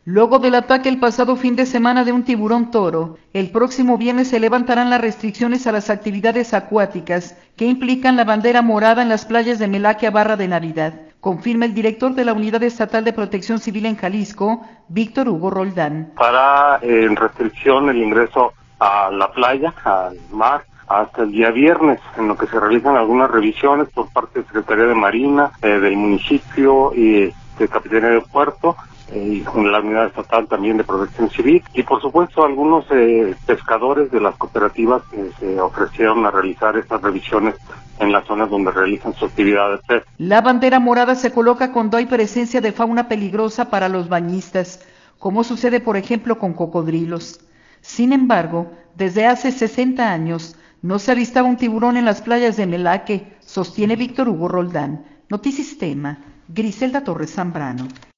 Luego del ataque el pasado fin de semana de un tiburón toro, el próximo viernes se levantarán las restricciones a las actividades acuáticas que implican la bandera morada en las playas de Melaquia Barra de Navidad, confirma el director de la Unidad Estatal de Protección Civil en Jalisco, Víctor Hugo Roldán. Para en restricción el ingreso a la playa, al mar, hasta el día viernes, en lo que se realizan algunas revisiones por parte de Secretaría de Marina, del municipio y de Capitanía de Puerto, y con la Unidad Estatal también de Protección Civil, y por supuesto algunos pescadores de las cooperativas que se ofrecieron a realizar estas revisiones en las zonas donde realizan su actividad de pesca. La bandera morada se coloca cuando hay presencia de fauna peligrosa para los bañistas, como sucede por ejemplo con cocodrilos. Sin embargo, desde hace 60 años no se avistaba un tiburón en las playas de Melaque, sostiene Víctor Hugo Roldán. Notisistema, Griselda Torres Zambrano.